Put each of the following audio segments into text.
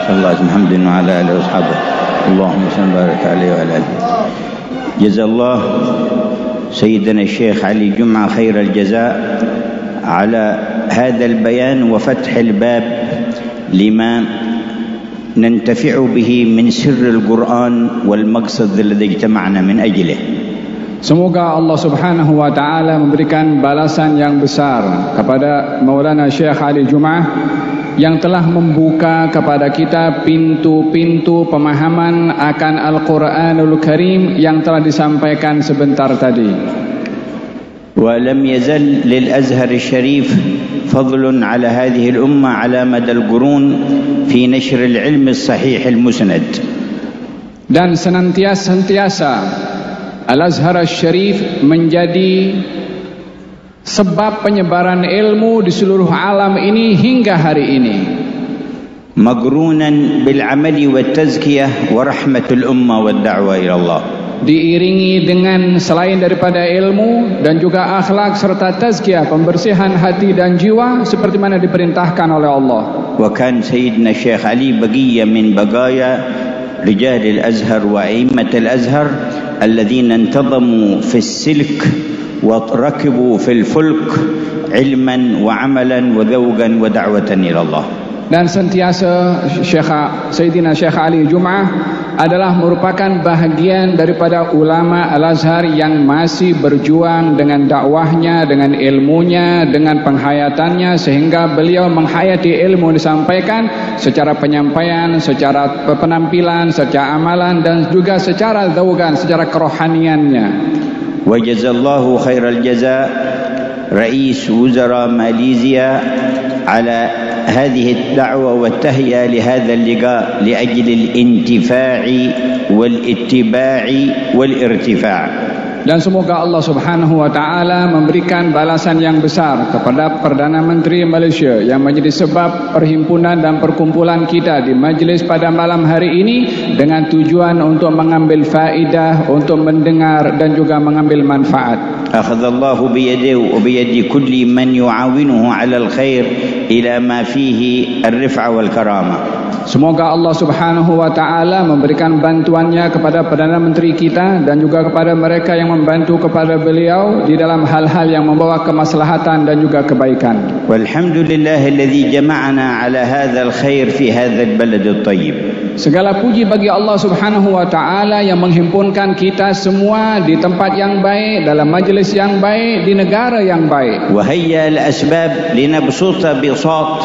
الله محمد وعلى آله وأصحابه اللهم صل وبارك عليه وعلى آله. جزا الله سيدنا الشيخ علي جمعة خير الجزاء على هذا البيان وفتح الباب لما ننتفع به من سر القرآن والمقصد الذي اجتمعنا من أجله. Semoga Allah Subhanahu wa taala memberikan balasan yang besar kepada Maulana Syekh Ali Jum'ah yang telah membuka kepada kita pintu-pintu pemahaman akan Al-Quranul Karim yang telah disampaikan sebentar tadi. ولم يزل للأزهر الشريف فضل على هذه الأمة على مدى القرون في نشر العلم الصحيح المسند. Dan senantiasa Al-Azhar Syarif menjadi sebab penyebaran ilmu di seluruh alam ini hingga hari ini. مقرونا بالعمل والتزكية ورحمة الأمة والدعوة إلى الله. Diiringi dengan selain daripada ilmu dan juga akhlak serta tazkiyah, pembersihan hati dan jiwa seperti mana diperintahkan oleh Allah. وكان سيدنا الشيخ علي بقية من بقايا رجال الأزهر وأئمة الأزهر الذين انتظموا في السلك وركبوا في الفلك علما وعملا وذوقا ودعوة إلى الله. Dan sentiasa Sayyidina Syekh Ali Jum'ah adalah merupakan bahagian daripada ulama Al-Azhar yang masih berjuang dengan dakwahnya, dengan ilmunya, dengan penghayatannya, sehingga beliau menghayati ilmu disampaikan secara penyampaian, secara penampilan, secara amalan dan juga secara dzauqan, secara kerohaniannya. Wa jazallahu khairal jazaa Rais Wuzara Malaysia ala هذه الدعوة والتهيئة لهذا اللقاء لأجل الانتفاع والاتباع والارتفاع. Dan semoga Allah Subhanahu wa taala memberikan balasan yang besar kepada Perdana Menteri Malaysia yang menjadi sebab perhimpunan dan perkumpulan kita di majlis pada malam hari ini dengan tujuan untuk mengambil faedah, untuk mendengar dan juga mengambil manfaat. Akhadallahu biyadihi wa biyadi kulli man yu'awinuhu 'ala al-khair ila ma fihi ar-rif'a wal karamah. Semoga Allah Subhanahu wa taala memberikan bantuannya kepada Perdana Menteri kita dan juga kepada mereka yang membantu kepada beliau di dalam hal-hal yang membawa kemaslahatan dan juga kebaikan. Walhamdulillahilladzi jama'ana 'ala hadzal khair fi hadzal baladit thayyib. Segala puji bagi Allah Subhanahu wa taala yang menghimpunkan kita semua di tempat yang baik, dalam majlis yang baik, di negara yang baik. Wa hayya al-asbab linabsuta bisat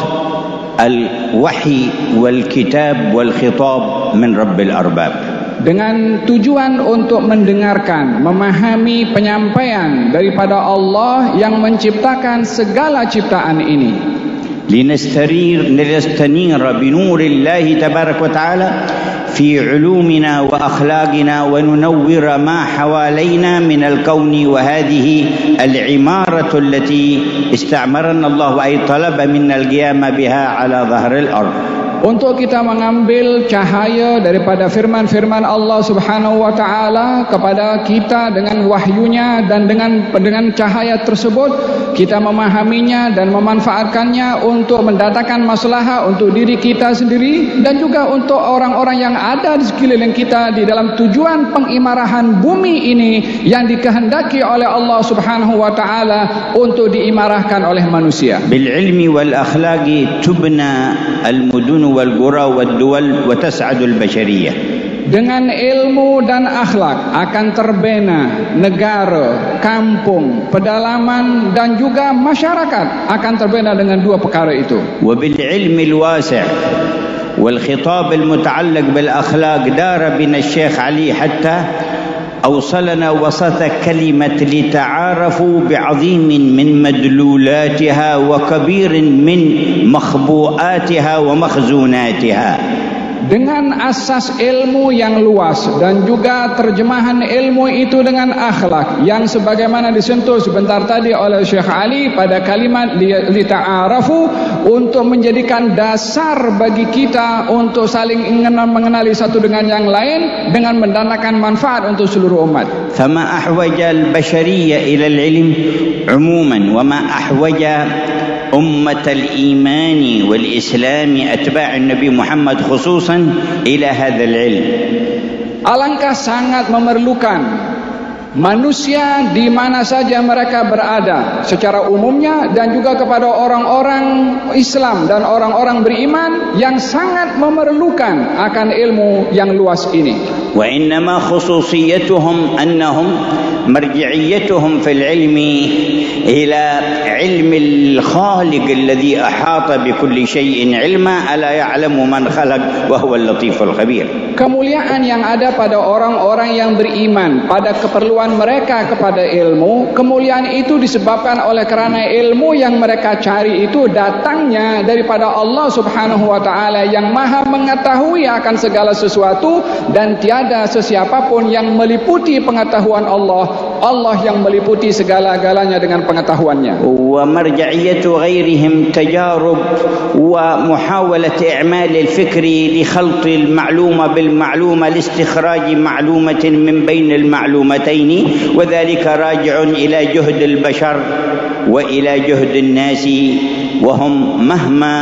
al-wahyi wal-kitab wal-khitab min Rabbil Arbab. Dengan tujuan untuk mendengarkan, memahami penyampaian daripada Allah yang menciptakan segala ciptaan ini. لنستنير بنور الله تبارك وتعالى في علومنا وأخلاقنا وننور ما حوالينا من الكون وهذه العمارة التي استعمرنا الله أي طلب منا القيام بها على ظهر الأرض. Untuk kita mengambil cahaya daripada firman-firman Allah Subhanahu wa taala kepada kita dengan wahyunya, dan dengan cahaya tersebut kita memahaminya dan memanfaatkannya untuk mendatangkan maslahah untuk diri kita sendiri dan juga untuk orang-orang yang ada di sekeliling kita di dalam tujuan pengimarahan bumi ini yang dikehendaki oleh Allah Subhanahu wa taala untuk diimarahkan oleh manusia. Bil ilmi wal akhlaqi tubna al mudun wal qura wad duwal wa tas'adul bashariyah. Dengan ilmu dan akhlak akan terbina negara, kampung, pedalaman dan juga masyarakat akan terbina dengan dua perkara itu. Wa bil ilmi al wasi' wal khitab al muta'alliq bil akhlaq dara bina Syekh Ali hatta أوصلنا وسط كلمة لتعارفوا بعظيم من مدلولاتها وكبير من مخبوءاتها ومخزوناتها. Dengan asas ilmu yang luas dan juga terjemahan ilmu itu dengan akhlak yang sebagaimana disentuh sebentar tadi oleh Syekh Ali pada kalimat lita'arafu, untuk menjadikan dasar bagi kita untuk saling mengenali satu dengan yang lain dengan mendatangkan manfaat untuk seluruh umat. Fama ahwaja al-bashariyya ila al-ilm umuman wa ma ahwaja أمة الإيمان والإسلام أتباع النبي محمد خصوصا إلى هذا العلم. Alangkah sangat memerlukan manusia di mana saja mereka berada secara umumnya dan juga kepada orang-orang Islam dan orang-orang beriman yang sangat memerlukan akan ilmu yang luas ini. وإنما خصوصيتهم أنهم مرجعيتهم في العلم إلى علم الخالق الذي أحاط بكل شيء علما ألا يعلم من خلق وهو اللطيف الخبير. Kemuliaan yang ada pada orang-orang yang beriman pada keperluan mereka kepada ilmu, kemuliaan itu disebabkan oleh kerana ilmu yang mereka cari itu datangnya daripada Allah Subhanahu wa taala yang Maha mengetahui akan segala sesuatu dan tiada sesiapa pun yang meliputi pengetahuan Allah. Allah yang meliputi segala-galanya dengan pengetahuannya. Wa marja'iyatu ghairihim tajarub wa muhawalat i'mal al-fikri li khalt al-ma'luma bil-ma'luma li istikhraj ma'lumatin min bain al-ma'lumatayn wa dhalika raji'un ila juhd al-bashar wa ila juhd an-nas wa hum mahma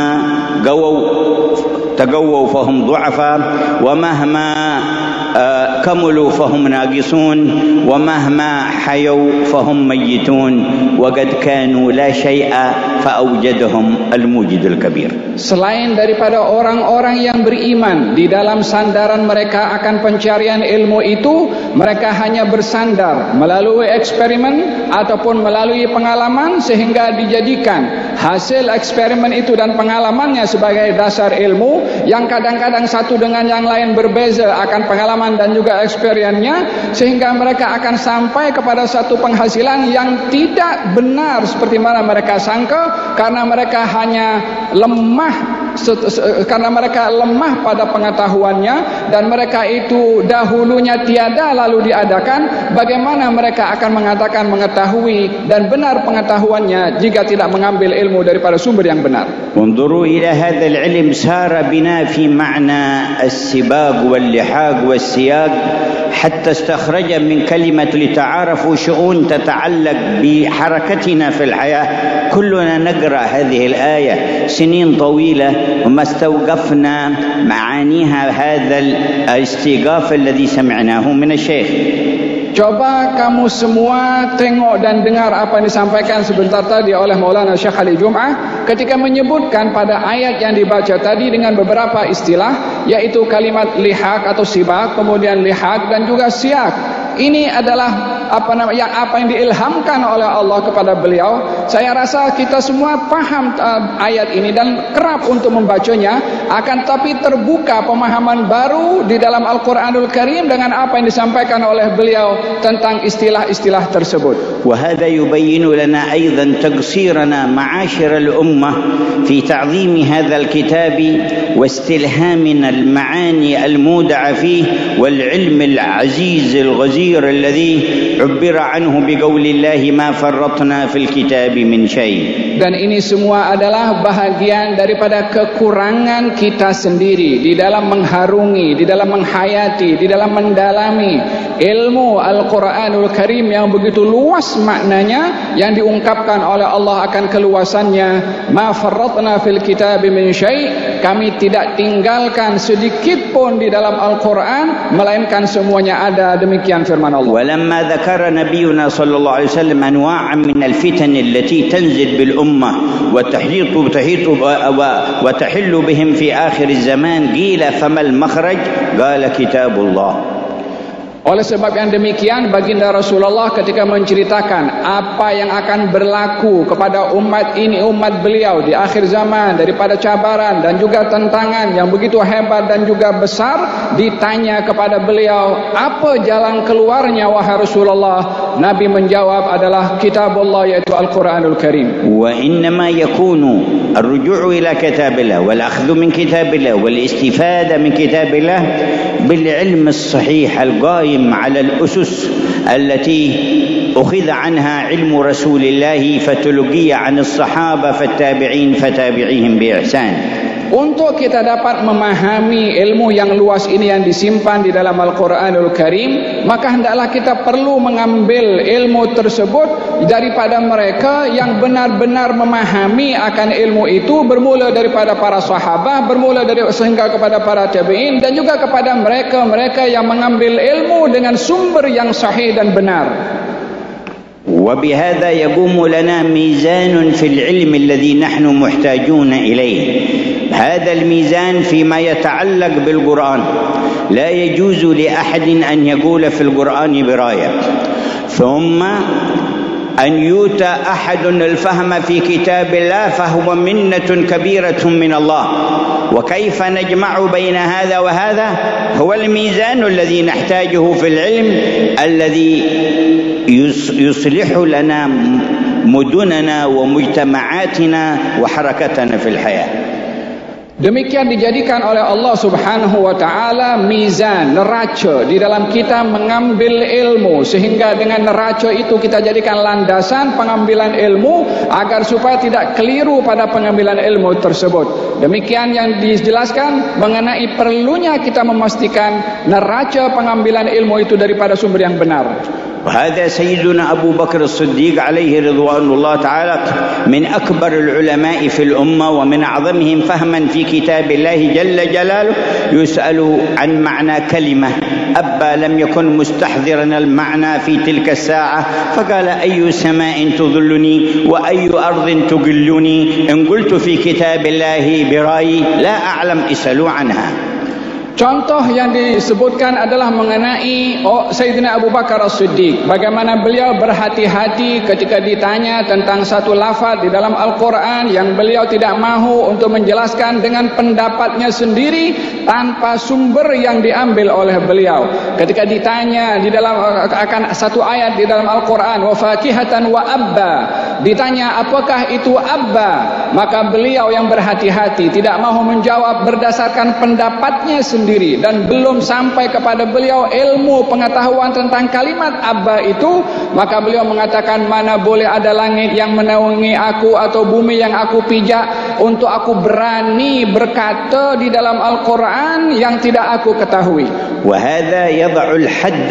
تقووا فهم ضعفاء ومهما كملوا فهم ناقصون ومهما حيوا فهم ميتون وقد كانوا لا شيء فأوجدهم الموجد الكبير. Selain daripada orang-orang yang beriman di dalam sandaran mereka akan pencarian ilmu itu, mereka hanya bersandar melalui eksperimen ataupun melalui pengalaman sehingga dijadikan hasil eksperimen itu dan pengalamannya sebagai dasar ilmu yang kadang-kadang satu dengan yang lain berbeza akan pengalaman dan juga eksperiennya, sehingga mereka akan sampai kepada satu penghasilan yang tidak benar seperti mana mereka sangka, karena mereka hanya lemah pada pengetahuannya dan mereka itu dahulunya tiada lalu diadakan. Bagaimana mereka akan mengatakan mengetahui dan benar pengetahuannya jika tidak mengambil ilmu daripada sumber yang benar? انظروا إلى هذا العلم سار بنا في معنى السباق واللحاق والسياق حتى استخرج من كلمة لتعارفوا شؤون تتعلق بحركتنا في الحياة. كلنا نقرأ هذه الآية سنين طويلة وما استوقفنا معانيها هذا الاستيقاف الذي سمعناه من الشيخ. Coba kamu semua tengok dan dengar apa yang disampaikan sebentar tadi oleh Maulana Syekh Ali Jum'ah ketika menyebutkan pada ayat yang dibaca tadi dengan beberapa istilah, yaitu kalimat lihaq atau sibak, kemudian lihaq dan juga siak. Ini adalah apa yang diilhamkan oleh Allah kepada beliau. Saya rasa kita semua paham ayat ini dan kerap untuk membacanya, akan tapi terbuka pemahaman baru di dalam Al-Quranul Karim dengan apa yang disampaikan oleh beliau tentang istilah-istilah tersebut. وهذا يبين لنا أيضا تقصيرنا معاشر الأمة في تعظيم هذا الكتاب واستلهامنا المعاني المودعة فيه والعلم العزيز الغزير الذي عبر عنه بقول الله ما فرطنا في الكتاب من شيء. Dan ini semua adalah bahagian daripada kekurangan kita sendiri di dalam mengharungi, di dalam menghayati, di dalam mendalami ilmu Al-Quranul Karim yang begitu luas maknanya, yang diungkapkan oleh Allah akan keluasannya. Ma farratna fil kitab min syai', kami tidak tinggalkan sedikit pun di dalam Al-Quran melainkan semuanya ada. Demikian firman Allah. ولما ذكر نبينا صلى الله عليه وسلم أنواعا من الفتن التي تنزل بالأمة وتحل بهم في آخر الزمان قيل فما المخرج قال كتاب الله. Oleh sebab yang demikian, baginda Rasulullah ketika menceritakan apa yang akan berlaku kepada umat ini, umat beliau di akhir zaman daripada cabaran dan juga tantangan yang begitu hebat dan juga besar, ditanya kepada beliau, apa jalan keluarnya wahai Rasulullah? Nabi menjawab adalah kitabullah, yaitu Al-Quranul Karim. Wa innama yakunu ar-ruju' ila kitabillah wal akhdhu min kitabillah wal istifada min kitabillah bil ilm as-sahih al-qaim على الأسس التي أخذ عنها علم رسول الله فتلقي عن الصحابة فالتابعين فتابعيهم بإحسان. untuk kita dapat memahami ilmu yang luas ini yang disimpan di dalam Al-Quranul Karim, maka hendaklah kita perlu mengambil ilmu tersebut daripada mereka yang benar-benar memahami akan ilmu itu, bermula daripada para sahabat, bermula dari sehingga kepada para tabi'in, dan juga kepada mereka yang mengambil ilmu dengan sumber yang sahih dan benar. وبهذا يقوم لنا ميزان في العلم الذي نحن محتاجون إليه. هذا الميزان فيما يتعلق بالقرآن، لا يجوز لأحد أن يقول في القرآن براية، ثم أن يؤتى أحد الفهم في كتاب الله فهو منة كبيرة من الله. وكيف نجمع بين هذا وهذا؟ هو الميزان الذي نحتاجه في العلم الذي يصلح لنا مدننا ومجتمعاتنا وحركتنا في الحياة. Demikian dijadikan oleh Allah Subhanahu wa taala mizan, neraca di dalam kita mengambil ilmu, sehingga dengan neraca itu kita jadikan landasan pengambilan ilmu agar supaya tidak keliru pada pengambilan ilmu tersebut. Demikian yang dijelaskan mengenai perlunya kita memastikan neraca pengambilan ilmu itu daripada sumber yang benar. وهذا سيدنا أبو بكر الصديق عليه رضوان الله تعالى من أكبر العلماء في الأمة ومن أعظمهم فهما في كتاب الله جل جلاله، يسأل عن معنى كلمة أبا لم يكن مستحضرا المعنى في تلك الساعة، فقال أي سماء تظلني وأي أرض تقلني، إن قلت في كتاب الله برأيي لا أعلم اسألوا عنها. Contoh yang disebutkan adalah mengenai Sayyidina Abu Bakar As-Siddiq, bagaimana beliau berhati-hati ketika ditanya tentang satu lafaz di dalam Al-Quran yang beliau tidak mahu untuk menjelaskan dengan pendapatnya sendiri tanpa sumber yang diambil oleh beliau. Ketika ditanya di dalam akan satu ayat di dalam Al-Quran, wa fakihatan wa abba, ditanya apakah itu abba, maka beliau yang berhati-hati tidak mahu menjawab berdasarkan pendapatnya sendiri, dan belum sampai kepada beliau ilmu pengetahuan tentang kalimat abba itu, maka beliau mengatakan, mana boleh ada langit yang menaungi aku atau bumi yang aku pijak untuk aku berani berkata di dalam Al-Quran yang tidak aku ketahui. وهذا يضع الحد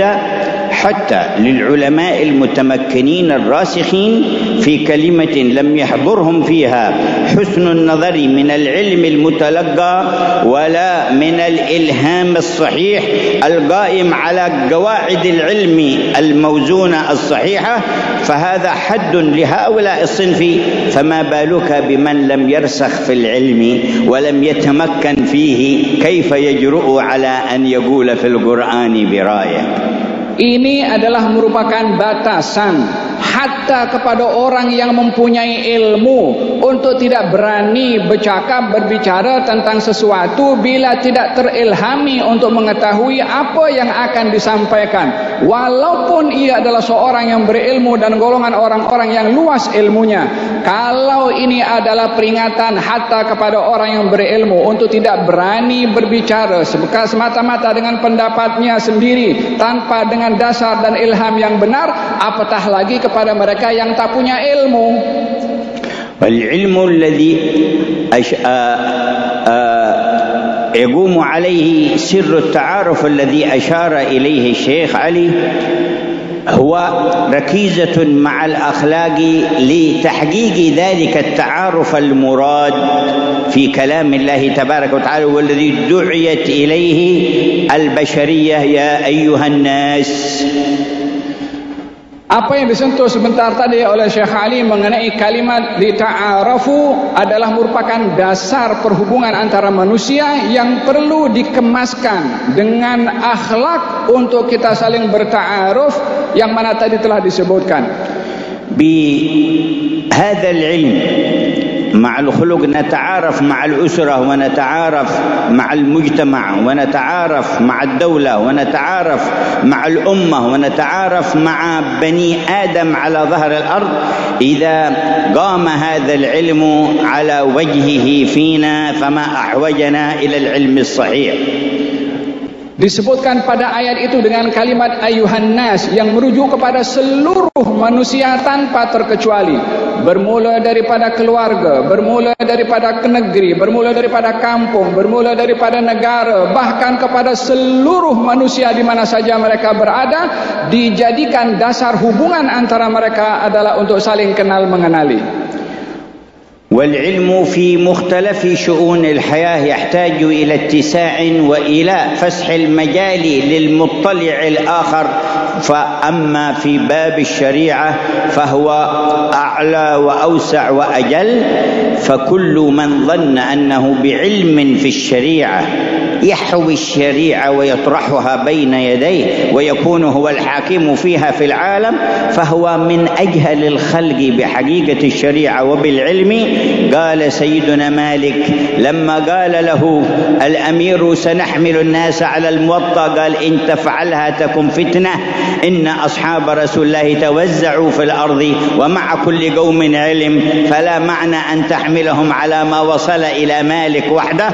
حتى للعلماء المتمكنين الراسخين في كلمة لم يحضرهم فيها حسن النظر من العلم المتلقى ولا من الإلهام الصحيح القائم على قواعد العلم الموزونة الصحيحة، فهذا حد لهؤلاء الصنف، فما بالك بمن لم يرسخ في العلم ولم يتمكن فيه، كيف يجرؤ على أن يقول في القرآن براية. Ini adalah merupakan batasan hatta kepada orang yang mempunyai ilmu untuk tidak berani berbicara tentang sesuatu bila tidak terilhami untuk mengetahui apa yang akan disampaikan, walaupun ia adalah seorang yang berilmu dan golongan orang-orang yang luas ilmunya. Kalau ini adalah peringatan hatta kepada orang yang berilmu untuk tidak berani berbicara semata-mata dengan pendapatnya sendiri tanpa dengan dasar dan ilham yang benar, apatah lagi kepada mereka yang tak punya ilmu. والعلم الذي يقوم عليه سر التعارف الذي أشار إليه الشيخ علي هو ركيزة مع الأخلاق لتحقيق ذلك التعارف المراد في كلام الله تبارك وتعالى، والذي دعيت إليه البشرية يا أيها الناس. Apa yang disentuh sebentar tadi oleh Syekh Ali mengenai kalimat dita'arafu adalah merupakan dasar perhubungan antara manusia yang perlu dikemaskan dengan akhlak untuk kita saling berta'aruf yang mana tadi telah disebutkan. بهذا العلم مع الخلق نتعارف مع الأسرة ونتعارف مع المجتمع ونتعارف مع الدولة ونتعارف مع الأمة ونتعارف مع بني آدم على ظهر الأرض إذا قام هذا العلم على وجهه فينا فما أحوجنا إلى العلم الصحيح. Disebutkan pada ayat itu dengan kalimat ayuhan nas yang merujuk kepada seluruh manusia tanpa terkecuali, bermula daripada keluarga, bermula daripada negeri, bermula daripada kampung, bermula daripada negara, bahkan kepada seluruh manusia di mana saja mereka berada. Dijadikan dasar hubungan antara mereka adalah untuk saling kenal mengenali. والعلم في مختلف شؤون الحياة يحتاج إلى اتساع وإلى فسح المجال للمطلع الآخر، فأما في باب الشريعة فهو أعلى وأوسع وأجل، فكل من ظن أنه بعلم في الشريعة يحوي الشريعة ويطرحها بين يديه ويكون هو الحاكم فيها في العالم فهو من أجهل الخلق بحقيقة الشريعة وبالعلم. قال سيدنا مالك لما قال له الأمير سنحمل الناس على الموطأ، قال إن تفعلها تكن فتنة، إن أصحاب رسول الله توزعوا في الأرض ومع كل قوم علم، فلا معنى أن تحملهم على ما وصل إلى مالك وحده.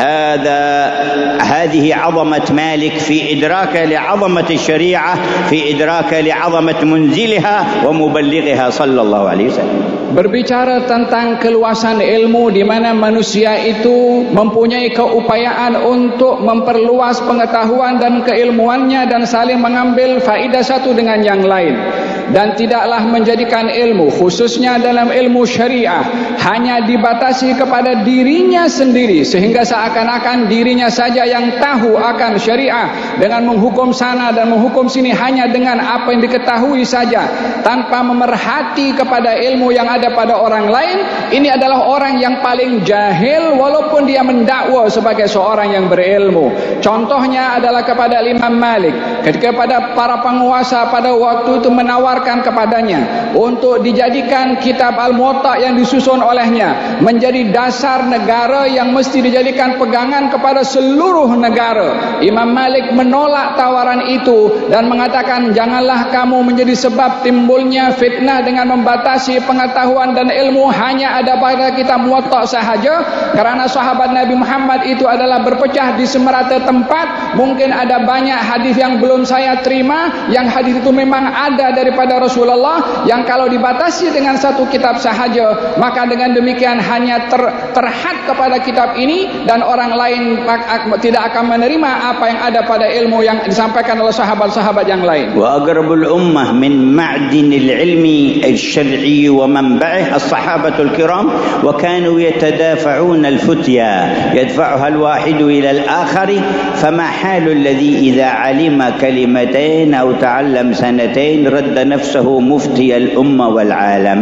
هذه عظمة مالك في إدراك لعظمة الشريعة، في إدراك لعظمة منزلها ومبلغها صلى الله عليه وسلم. Berbicara tentang keluasan ilmu di mana manusia itu mempunyai keupayaan untuk memperluas pengetahuan dan keilmuannya dan saling mengambil faedah satu dengan yang lain, dan tidaklah menjadikan ilmu khususnya dalam ilmu syariah hanya dibatasi kepada dirinya sendiri sehingga seakan-akan dirinya saja yang tahu akan syariah dengan menghukum sana dan menghukum sini hanya dengan apa yang diketahui saja tanpa memerhati kepada ilmu yang ada pada orang lain. Ini adalah orang yang paling jahil walaupun dia mendakwa sebagai seorang yang berilmu. Contohnya adalah kepada Imam Malik ketika pada para penguasa pada waktu itu menawarkan kepadanya untuk dijadikan kitab Al-Muwatta yang disusun olehnya menjadi dasar negara yang mesti dijadikan pegangan kepada seluruh negara. Imam Malik menolak tawaran itu dan mengatakan, janganlah kamu menjadi sebab timbulnya fitnah dengan membatasi pengetahuan dan ilmu hanya ada pada kitab Muwatta sahaja, kerana sahabat Nabi Muhammad itu adalah berpecah di semerata tempat. Mungkin ada banyak hadis yang belum saya terima, yang hadis itu memang ada daripada Rasulullah, yang kalau dibatasi dengan satu kitab sahaja maka dengan demikian hanya terhad kepada kitab ini dan orang lain tidak akan menerima apa yang ada pada ilmu yang disampaikan oleh sahabat-sahabat yang lain. Wa aqrabul ummah min ma'dinil ilmi al-syar'i wa manba'ih as-sahabatul kiram wa kanu yatadafa'un al-futya yadfa'uha al-wahid ila al-akhar, fama halu alladhi idha 'alima kalimatain aw ta'allam sanatain radda nafsuhu mufti al-umma wal 'alam.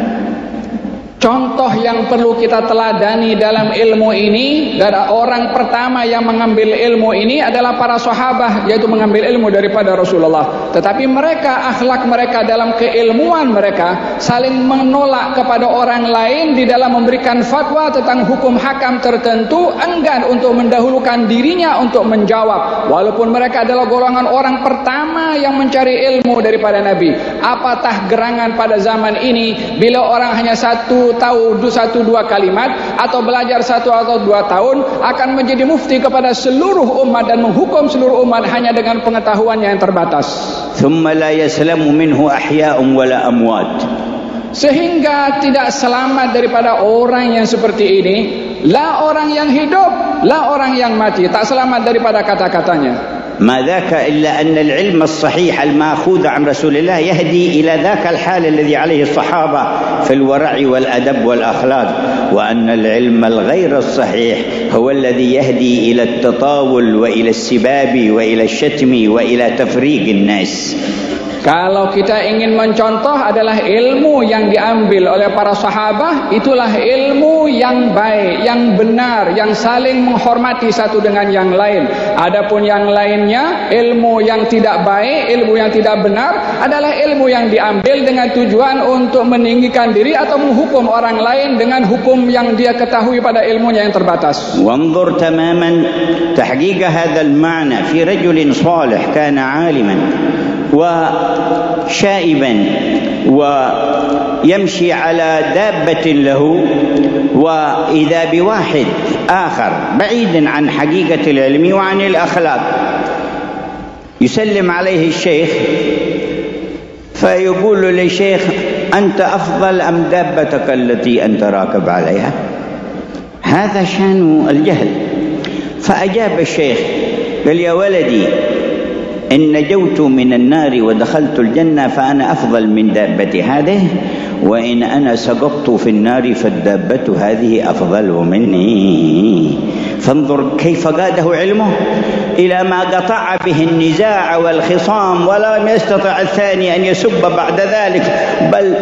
Contoh yang perlu kita teladani dalam ilmu ini, dan orang pertama yang mengambil ilmu ini adalah para sahabat, yaitu mengambil ilmu daripada Rasulullah. Tetapi mereka, akhlak mereka dalam keilmuan mereka saling menolak kepada orang lain di dalam memberikan fatwa tentang hukum hakam tertentu, enggan untuk mendahulukan dirinya untuk menjawab, walaupun mereka adalah golongan orang pertama yang mencari ilmu daripada Nabi. Apatah gerangan pada zaman ini bila orang hanya tahu satu dua kalimat atau belajar 1 atau 2 tahun akan menjadi mufti kepada seluruh umat dan menghukum seluruh umat hanya dengan pengetahuannya yang terbatas. Thumma la yaslamu minhu ahya'un wala amwat. Sehingga tidak selamat daripada orang yang seperti ini, la orang yang hidup, la orang yang mati, tak selamat daripada kata-katanya. ما ذاك إلا أن العلم الصحيح المأخوذ عن رسول الله يهدي إلى ذاك الحال الذي عليه الصحابة في الورع والأدب والأخلاق، وأن العلم الغير الصحيح هو الذي يهدي إلى التطاول وإلى السباب وإلى الشتم وإلى تفريق الناس. Kalau kita ingin mencontoh adalah ilmu yang diambil oleh para sahabat, itulah ilmu yang baik, yang benar, yang saling menghormati satu dengan yang lain. Adapun yang lainnya, ilmu yang tidak baik, ilmu yang tidak benar adalah ilmu yang diambil dengan tujuan untuk meninggikan diri atau menghukum orang lain dengan hukum yang dia ketahui pada ilmunya yang terbatas. وانظر تماما تحقيق هذا المعنى في رجل صالح كان عالما وشائبا ويمشي على دابة له، وإذا بواحد آخر بعيد عن حقيقة العلم وعن الأخلاق يسلم عليه الشيخ فيقول للشيخ: أنت أفضل أم دابتك التي أنت راكب عليها؟ هذا شأن الجهل. فأجاب الشيخ قال: يا ولدي، إن نجوت من النار ودخلت الجنة فأنا أفضل من دابتي هذه، وإن أنا سقطت في النار فالدابة هذه أفضل مني. فانظر كيف قاده علمه إلى ما قطع به النزاع والخصام، ولم يستطع الثاني أن يسب بعد ذلك، بل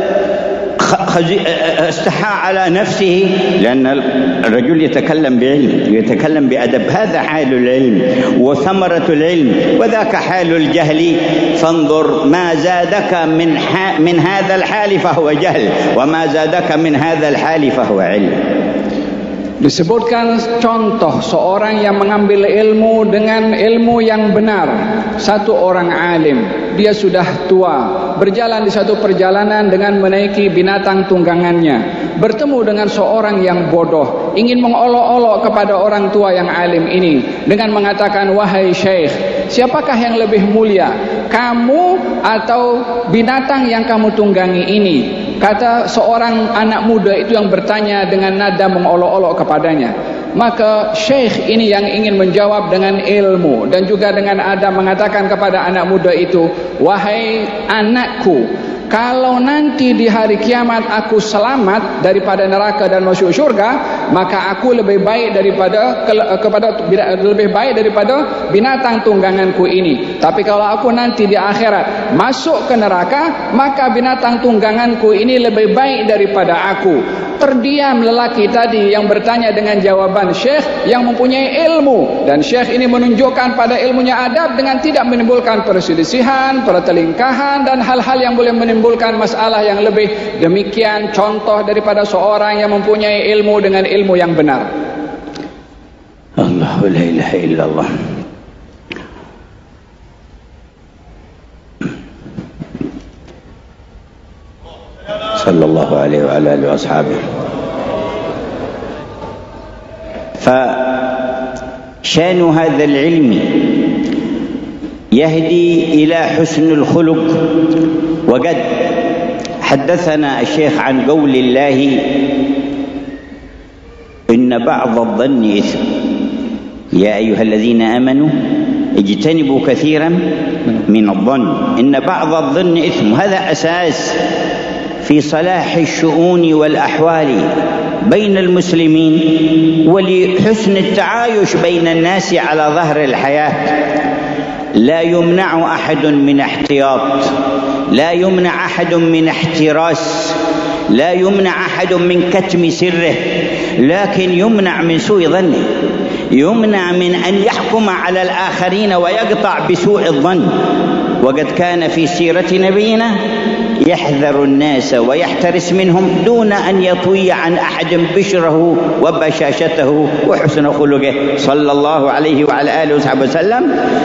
استحى على نفسه، لأن الرجل يتكلم بعلم، يتكلم بأدب. هذا حال العلم وثمرة العلم، وذاك حال الجهل. فانظر، ما زادك من هذا الحال فهو جهل، وما زادك من هذا الحال فهو علم. Disebutkan contoh seorang yang mengambil ilmu dengan ilmu yang benar. Satu orang alim, dia sudah tua, berjalan di satu perjalanan dengan menaiki binatang tunggangannya, bertemu dengan seorang yang bodoh, ingin mengolok-olok kepada orang tua yang alim ini dengan mengatakan: wahai syekh, siapakah yang lebih mulia, kamu atau binatang yang kamu tunggangi ini? Kata seorang anak muda itu yang bertanya dengan nada mengolok-olok kepadanya. Maka syekh ini yang ingin menjawab dengan ilmu dan juga dengan adab mengatakan kepada anak muda itu: wahai anakku, kalau nanti di hari kiamat aku selamat daripada neraka dan masuk syurga, maka aku lebih baik daripada binatang tungganganku ini. Tapi kalau aku nanti di akhirat masuk ke neraka, maka binatang tungganganku ini lebih baik daripada aku. Terdiam lelaki tadi yang bertanya dengan jawaban syekh yang mempunyai ilmu, dan syekh ini menunjukkan pada ilmunya adab dengan tidak menimbulkan perselisihan, pertelingkahan dan hal-hal yang boleh menimbulkan masalah yang lebih. Demikian contoh daripada seorang yang mempunyai ilmu dengan ilmu yang benar. Allahu la ilaha illallah. sallallahu alaihi wa alihi washabihi. فشان هذا العلم يهدي إلى حسن الخلق. وقد حدثنا الشيخ عن قول الله: إن بعض الظن إثم، يا أيها الذين آمنوا اجتنبوا كثيرا من الظن إن بعض الظن إثم. هذا أساس في صلاح الشؤون والأحوال بين المسلمين ولحسن التعايش بين الناس على ظهر الحياة. لا يمنع أحد من احتياط، لا يمنع أحد من احتراس، لا يمنع أحد من كتم سره، لكن يمنع من سوء ظنه، يمنع من أن يحكم على الآخرين ويقطع بسوء الظن. وقد كان في سيرة نبينا يحذر الناس ويحترس منهم دون أن يطوي عن أحد بشره وبشاشته وحسن خلقه صلى الله عليه وعلى آله وصحبه وسلم.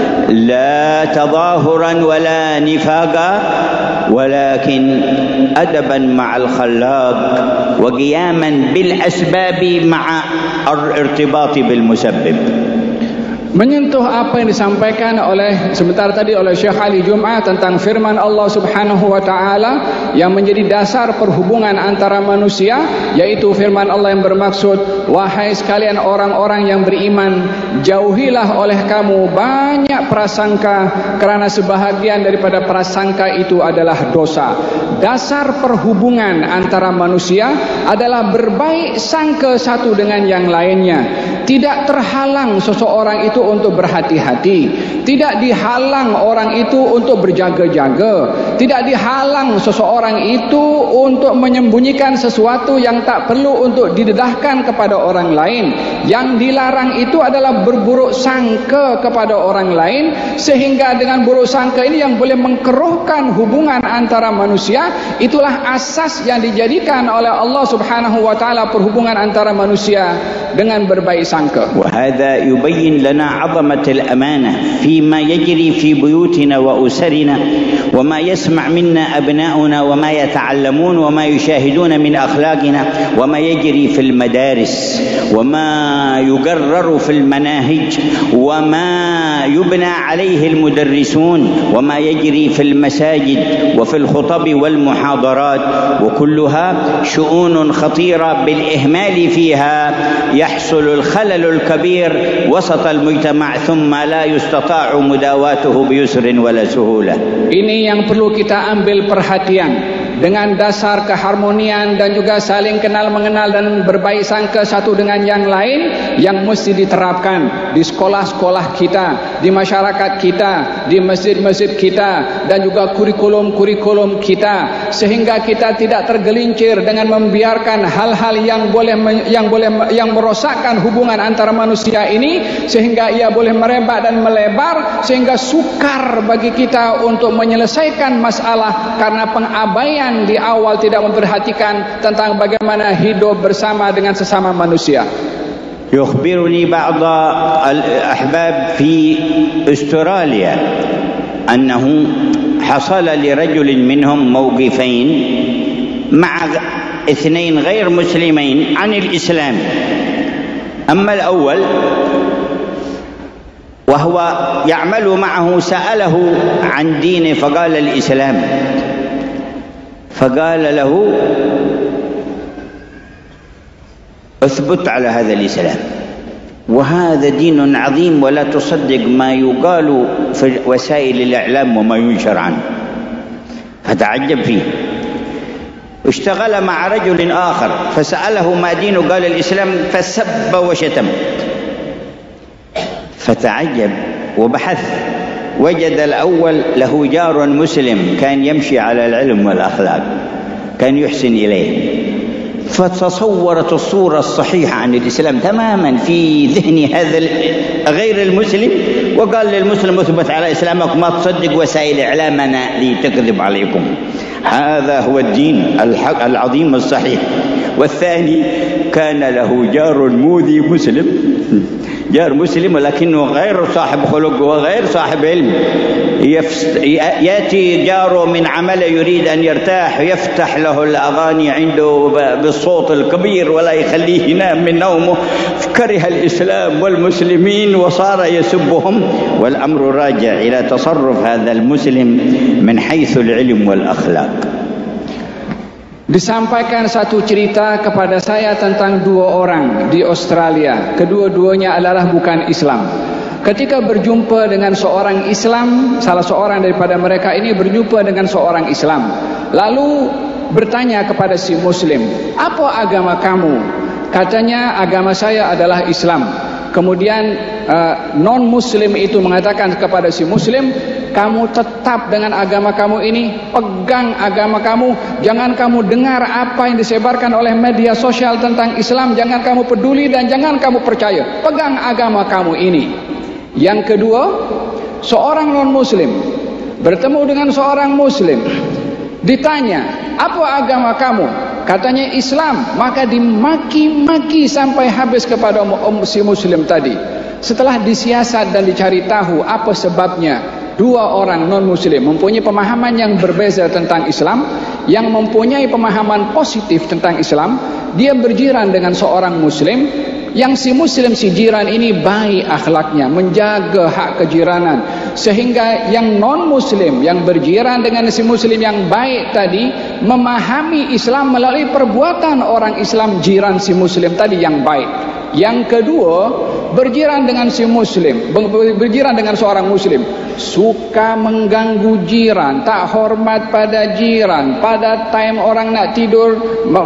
لا تظاهرا ولا نفاقا، ولكن أدبا مع الخلاق وقياما بالأسباب مع الارتباط بالمسبب. Menyentuh apa yang disampaikan oleh sebentar tadi oleh Syekh Ali Jum'ah tentang firman Allah Subhanahu wa taala yang menjadi dasar perhubungan antara manusia, yaitu firman Allah yang bermaksud: wahai sekalian orang-orang yang beriman, jauhilah oleh kamu banyak prasangka, karena sebahagian daripada prasangka itu adalah dosa. Dasar perhubungan antara manusia adalah berbaik sangka satu dengan yang lainnya. Tidak terhalang seseorang itu untuk berhati-hati, tidak dihalang orang itu untuk berjaga-jaga, tidak dihalang seseorang itu untuk menyembunyikan sesuatu yang tak perlu untuk didedahkan kepada orang lain. Yang dilarang itu adalah berburuk sangka kepada orang lain, sehingga dengan buruk sangka ini yang boleh mengkeruhkan hubungan antara manusia. Itulah asas yang dijadikan oleh Allah Subhanahu wa taala perhubungan antara manusia. dengan berbaik sangka. وهذا يبين لنا عظمة الأمانة فيما يجري في بيوتنا وأسرنا وما يسمع منا أبناؤنا وما يتعلمون وما يشاهدون من أخلاقنا وما يجري في المدارس وما يقرر في المناهج وما يبنى عليه المدرسون وما يجري في المساجد وفي الخطب والمحاضرات، وكلها شؤون خطيرة بالإهمال فيها يحصل الخلل الكبير وسط المجتمع ثم لا يستطاع مداواته بيسر ولا سهولة. Ini yang perlu kita ambil perhatian. Dengan dasar keharmonian dan juga saling kenal mengenal dan berbaik sangka satu dengan yang lain yang mesti diterapkan di sekolah-sekolah kita, di masyarakat kita, di masjid-masjid kita dan juga kurikulum-kurikulum kita, sehingga kita tidak tergelincir dengan membiarkan hal-hal yang merosakkan hubungan antara manusia ini, sehingga ia boleh merebak dan melebar, sehingga sukar bagi kita untuk menyelesaikan masalah karena pengabaian di awal tidak memperhatikan tentang bagaimana hidup bersama dengan sesama manusia. يخبرني بعض الأحباب في أستراليا أنه حصل لرجل منهم موقفين مع اثنين غير مسلمين عن الإسلام. أما الأول وهو يعمل معه سأله عن دينه فقال الإسلام، فقال له اثبت على هذا الإسلام وهذا دين عظيم ولا تصدق ما يقال في وسائل الإعلام وما ينشر عنه. فتعجب فيه. اشتغل مع رجل آخر فسأله ما دينه قال الإسلام فسب وشتم. فتعجب وبحث، وجد الأول له جار مسلم كان يمشي على العلم والأخلاق، كان يحسن إليه، فتصورت الصورة الصحيحة عن الإسلام تماما في ذهن هذا غير المسلم، وقال للمسلم اثبت على إسلامك ما تصدق وسائل إعلامنا لتكذب عليكم. هذا هو الدين العظيم الصحيح. والثاني كان له جار موذي مسلم، جار مسلم ولكنه غير صاحب خلق وغير صاحب علم، يأتي جاره من عمله يريد أن يرتاح يفتح له الأغاني عنده بالصوت الكبير ولا يخليه ينام من نومه، كره الإسلام والمسلمين وصار يسبهم، والأمر راجع إلى تصرف هذا المسلم من حيث العلم والأخلاق. Disampaikan satu cerita kepada saya tentang dua orang di Australia. Kedua-duanya adalah bukan Islam. Ketika berjumpa dengan seorang Islam, salah seorang daripada mereka ini berjumpa dengan seorang Islam, lalu bertanya kepada si Muslim, apa agama kamu? Katanya, agama saya adalah Islam. Kemudian non-Muslim itu mengatakan kepada si Muslim, kamu tetap dengan agama kamu ini, pegang agama kamu, jangan kamu dengar apa yang disebarkan oleh media sosial tentang Islam, jangan kamu peduli dan jangan kamu percaya, pegang agama kamu ini. Yang kedua, seorang non-Muslim bertemu dengan seorang Muslim, ditanya, apa agama kamu? Katanya Islam, maka dimaki-maki sampai habis kepada si Muslim tadi. Setelah disiasat dan dicari tahu apa sebabnya, dua orang non-Muslim mempunyai pemahaman yang berbeza tentang Islam, yang mempunyai pemahaman positif tentang Islam, dia berjiran dengan seorang Muslim, yang si Muslim, si jiran ini baik akhlaknya, menjaga hak kejiranan, sehingga yang non-Muslim yang berjiran dengan si Muslim yang baik tadi memahami Islam melalui perbuatan orang Islam jiran si Muslim tadi yang baik. Yang kedua, berjiran dengan si Muslim, berjiran dengan seorang Muslim, suka mengganggu jiran, tak hormat pada jiran, pada time orang nak tidur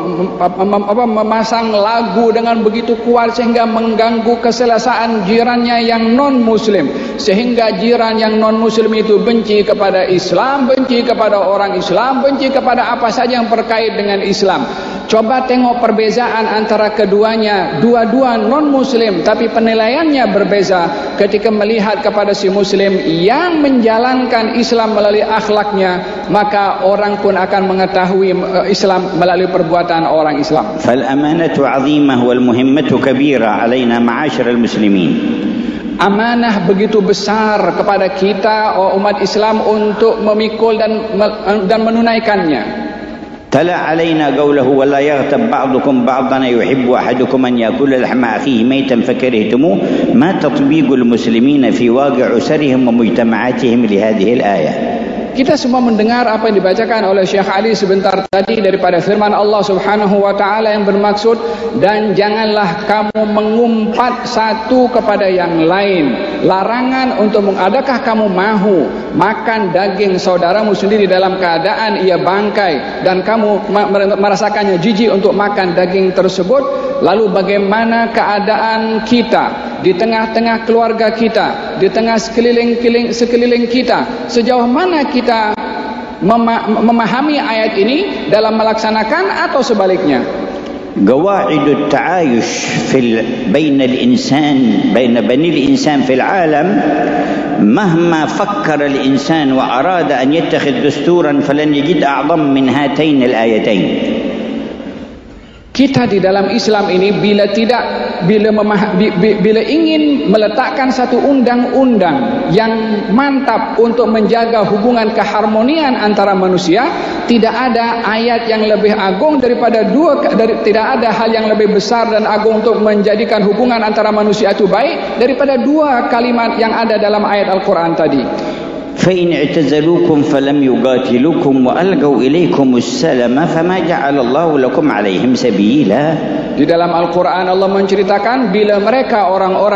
memasang lagu dengan begitu kuat sehingga mengganggu keselesaan jirannya yang non-Muslim, sehingga jiran yang non-Muslim itu benci kepada Islam, benci kepada orang Islam, benci kepada apa saja yang berkait dengan Islam. Coba tengok perbezaan antara keduanya. Dua-dua non-muslim tapi penilaiannya berbeza ketika melihat kepada si muslim yang menjalankan Islam melalui akhlaknya, maka orang pun akan mengetahui Islam melalui perbuatan orang Islam. Fal-amanatu 'azimah wal muhimmatu kabira 'alaina ma'asyiral muslimin. Amanah begitu besar kepada kita umat Islam untuk memikul dan menunaikannya. تلا علينا قوله ولا يغتب بعضكم بعضا يحب أحدكم أن يأكل لحم أخيه ميتا فكرهتموه ما تطبيق المسلمين في واقع أسرهم ومجتمعاتهم لهذه الآية. Kita semua mendengar apa yang dibacakan oleh Syekh Ali sebentar tadi daripada firman Allah Subhanahu wa taala yang bermaksud, dan janganlah kamu mengumpat satu kepada yang lain. Larangan untuk adakah kamu mahu makan daging saudaramu sendiri dalam keadaan ia bangkai dan kamu merasakannya jijik untuk makan daging tersebut? Lalu bagaimana keadaan kita di tengah-tengah keluarga kita, di tengah sekeliling kita? Sejauh mana kita memahami ayat ini dalam melaksanakan atau sebaliknya? قواعد التعايش بين بني الإنسان في العالم مهما فكر الإنسان وأراد أن يتخذ دستورا فلن يجد أعظم من هاتين الآيتين. Kita di dalam Islam ini bila ingin meletakkan satu undang-undang yang mantap untuk menjaga hubungan keharmonian antara manusia, tidak ada ayat yang lebih agung daripada tidak ada hal yang lebih besar dan agung untuk menjadikan hubungan antara manusia itu baik daripada dua kalimat yang ada dalam ayat Al-Quran tadi. فإن اعتزلوكم فلم يقاتلوكم وألقوا إليكم السلام فما جعل الله لكم عليهم سبيلا. Di dalam Al-Quran Allah menceritakan bila mereka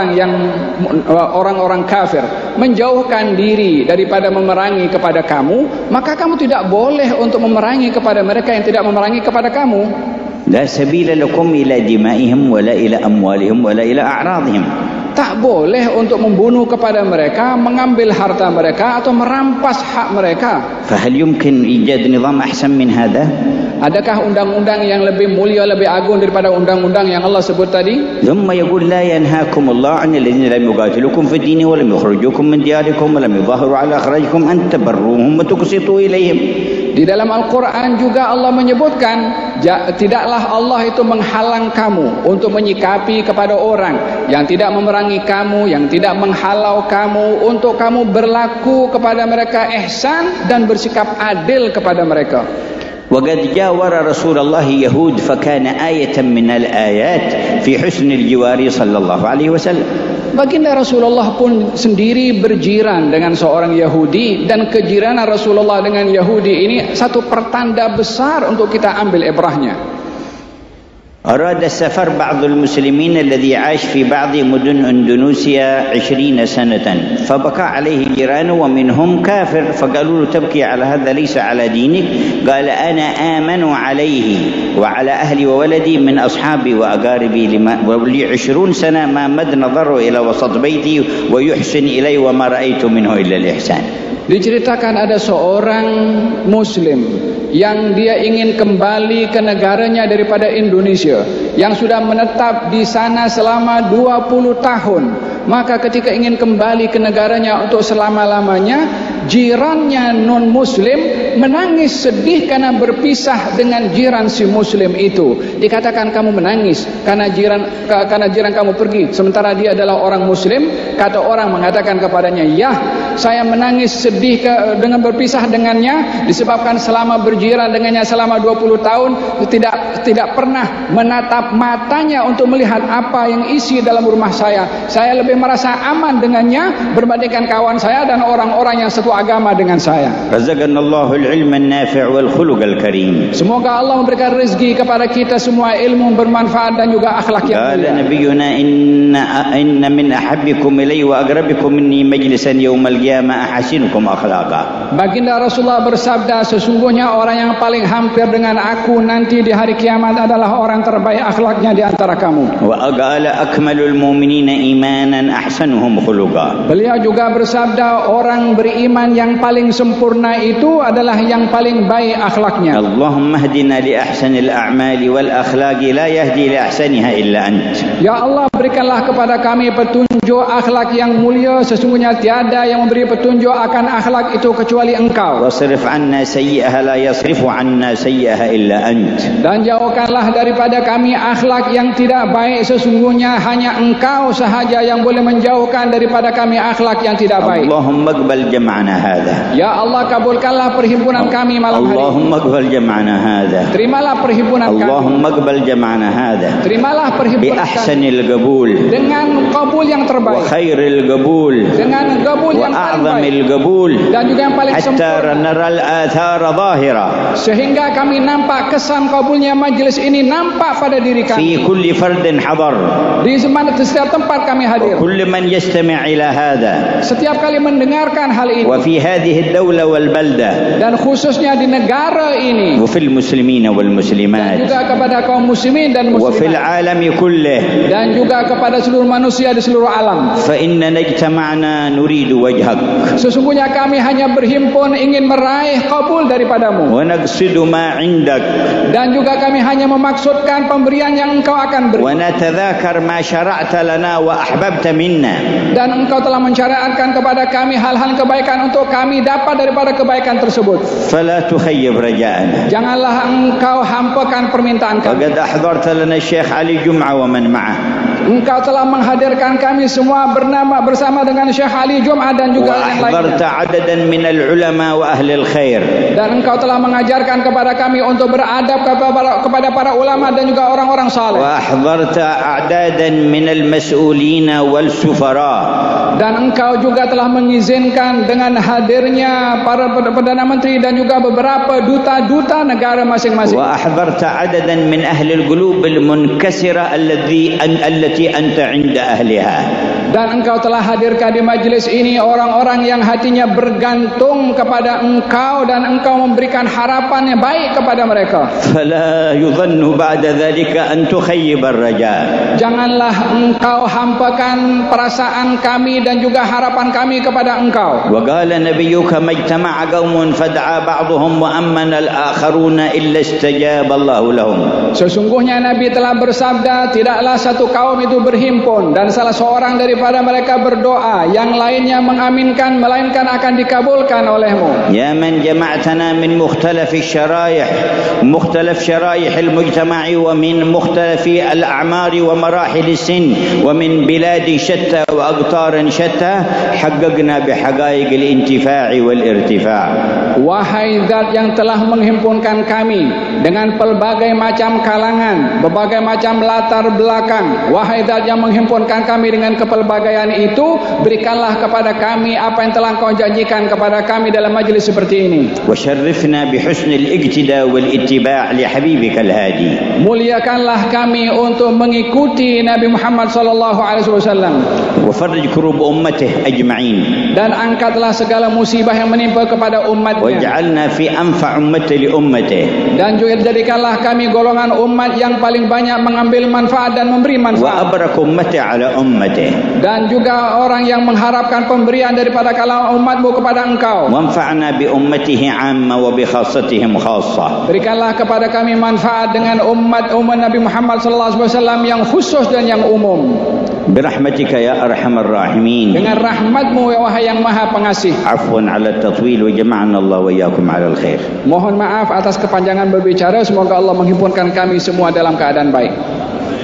orang-orang kafir menjauhkan diri daripada memerangi kepada kamu, maka kamu tidak boleh untuk memerangi kepada mereka yang tidak memerangi kepada kamu. لا سبيل لكم إلى دمائهم ولا إلى أموالهم ولا إلى أعراضهم. Tak boleh untuk membunuh kepada mereka, mengambil harta mereka atau merampas hak mereka. فهل يمكن إيجاد نظام أحسن من هذا؟ Adakah undang-undang yang lebih mulia, lebih agung daripada undang-undang yang Allah sebut tadi? ثم يقول لا ينهاكم الله عن الذين لم يقاتلوكم في الدين ولم يخرجوكم من دياركم ولم يظاهروا على إخراجكم أن تبروهم وتقسطوا إليهم. Di dalam Al-Quran juga Allah menyebutkan, tidaklah Allah itu menghalang kamu untuk menyikapi kepada orang yang tidak memerangi kamu, yang tidak menghalau kamu, untuk kamu berlaku kepada mereka ihsan dan bersikap adil kepada mereka. وقد جاور رسول الله يهود فكان آية من الآيات في حسن الجوار صلى الله عليه وسلم. Baginda Rasulullah pun sendiri berjiran dengan seorang Yahudi, dan kejiranan Rasulullah dengan Yahudi ini satu pertanda besar untuk kita ambil ibrahnya. أراد السفر بعض المسلمين الذي عاش في بعض مدن أندونيسيا 20 سنة فبكى عليه جيرانه ومنهم كافر فقالوا له تبكي على هذا ليس على دينك؟ قال أنا آمن عليه وعلى أهلي وولدي من أصحابي وأقاربي ولي 20 سنة ما مد نظره إلى وسط بيتي ويحسن إلي وما رأيت منه إلا الإحسان. Diceritakan ada seorang muslim yang dia ingin kembali ke negaranya daripada Indonesia, yang sudah menetap di sana selama 20 tahun. Maka ketika ingin kembali ke negaranya untuk selama-lamanya, jirannya non-muslim menangis sedih karena berpisah dengan jiran si muslim itu. Dikatakan kamu menangis karena jiran kamu pergi, sementara dia adalah orang muslim. Kata orang mengatakan kepadanya, ya, saya menangis sedih dengan berpisah dengannya disebabkan selama berjiran dengannya selama 20 tahun tidak pernah menatap matanya untuk melihat apa yang isi dalam rumah saya. Saya lebih merasa aman dengannya berbandingkan kawan saya dan orang-orang yang satu agama dengan saya. Razaqanallahu al-ilma an-nafi' wal khuluq al-karim. Semoga Allah memberikan rezeki kepada kita semua ilmu bermanfaat dan juga akhlak yang mulia. Qala nabiyuna inna min ahabbikum ilayya wa aqrabikum minni majlisan yawmal القيامة أحسنكم أخلاقا. Baginda Rasulullah bersabda, sesungguhnya orang yang paling hampir dengan aku nanti di hari kiamat adalah orang terbaik akhlaknya di antara kamu. وقال أكمل المؤمنين إيمانا أحسنهم خلقا. Beliau juga bersabda, orang beriman yang paling sempurna itu adalah yang paling baik akhlaknya. اللهم اهدنا لأحسن الأعمال والأخلاق لا يهدي لأحسنها إلا أنت. Ya Allah, berikanlah kepada kami petunjuk akhlak yang mulia, sesungguhnya tiada yang memberi petunjuk akan akhlak itu kecuali Engkau. واصرف عنا سيئها لا يصرف عنا سيئها إلا أنت. Dan jauhkanlah daripada kami akhlak yang tidak baik, sesungguhnya hanya Engkau sahaja yang boleh menjauhkan daripada kami akhlak yang tidak baik. اللهم اقبل جمعنا هذا. Ya Allah, kabulkanlah perhimpunan kami malam hari. اللهم اقبل جمعنا هذا. Terimalah perhimpunan kami. اللهم اقبل جمعنا هذا. Terimalah perhimpunan بأحسن kami القبول. dengan kabul yang terbaik. وخير القبول. Dengan kabul yang paling وأعظم baik. القبول. Dan juga yang paling حتى sempurna. نرى الآثار ظاهرة. Sehingga kami nampak kesan kabulnya majlis ini nampak pada diri kami. في كل فرد حضر. Di setiap tempat kami hadir. كل من يستمع إلى هذا. Setiap kali mendengarkan hal ini. وفي هذه الدولة والبلدة. Dan khususnya di negara ini. وفي المسلمين Dan والمسلمات. juga kepada kaum muslimin dan وفي muslimat. العالم كله. Dan juga kepada seluruh manusia di seluruh alam. فإننا اجتمعنا نريد وجهك. Sesungguhnya kami hanya berhimpun ingin meraih kabul daripadamu. ونقصد ما عندك. Dan juga kami hanya memaksudkan pemberian yang Engkau akan beri. ونتذاكر ما شرعت لنا وأحببت منا. Dan Engkau telah mensyariatkan kepada kami hal-hal kebaikan untuk kami dapat daripada kebaikan tersebut. فلا تخيب رجاءنا. Janganlah Engkau hampakan permintaan kami. وقد أحضرت لنا الشيخ علي جمعة ومن معه. Engkau telah menghadirkan kami semua bersama dengan Syekh Ali Jum'ah dan juga yang وأحضرت lainnya. عددا من العلماء وأهل الخير. Dan Engkau telah mengajarkan kepada kami untuk beradab kepada para ulama dan juga orang-orang saleh. وأحضرت أعدادا من المسؤولين والسفراء. Dan Engkau juga telah mengizinkan dengan hadirnya para Perdana Menteri dan juga beberapa duta-duta negara masing-masing. وأحضرت عددا من أهل القلوب المنكسرة التي أنت عند أهلها. Dan Engkau telah hadirkan di majlis ini orang-orang yang hatinya bergantung kepada Engkau dan Engkau memberikan harapan yang baik kepada mereka. فلا يظن بعد ذلك أن تخيب الرجاء. Janganlah Engkau hampakan perasaan kami dan juga harapan kami kepada Engkau. وقال نبيك ما اجتمع قوم فدعا بعضهم وأمن الآخرون إلا استجاب الله لهم. Sesungguhnya Nabi telah bersabda, tidaklah satu kaum itu berhimpun dan salah seorang daripada mereka berdoa, yang lainnya mengaminkan melainkan akan dikabulkan olehmu. يا من جمعتنا من مختلف الشرائح مختلف شرائح المجتمع ومن مختلف الأعمار ومراحل السن ومن بلاد شتى وأقطار شتى حققنا بحقائق الانتفاع والارتفاع. Wahai Zat yang telah menghimpunkan kami dengan pelbagai macam kalangan, berbagai macam latar belakang, wahai Zat yang menghimpunkan kami dengan kepelbagaian itu, berikanlah kepada kami apa yang telah Kau janjikan kepada kami dalam majlis seperti ini. وشرفنا بحسن الاقتداء والاتباع لحبيبك الهادي. Muliakanlah kami untuk mengikuti Nabi Muhammad sallallahu alaihi wasallam. وفرج كروب أمته أجمعين. Dan angkatlah segala musibah yang menimpa kepada umatnya. واجعلنا في أنفع أمته لأمته. Dan juga jadikanlah kami golongan umat yang paling banyak mengambil manfaat dan memberi manfaat. وأبرك أمته على أمته. Dan juga orang yang mengharapkan pemberian daripada kalangan umatmu kepada Engkau. وانفعنا بأمته عامة وبخاصتهم خاصة. Berikanlah kepada kami manfaat dengan umat Nabi Muhammad sallallahu alaihi wasallam yang khusus dan yang umum. برحمتك يا أرحم الراحمين. Dengan rahmat-Mu wahai yang Maha Pengasih. عفوا على التطويل وجمعنا الله وإياكم على الخير. Mohon maaf atas kepanjangan berbicara, semoga Allah menghimpunkan kami semua dalam keadaan baik.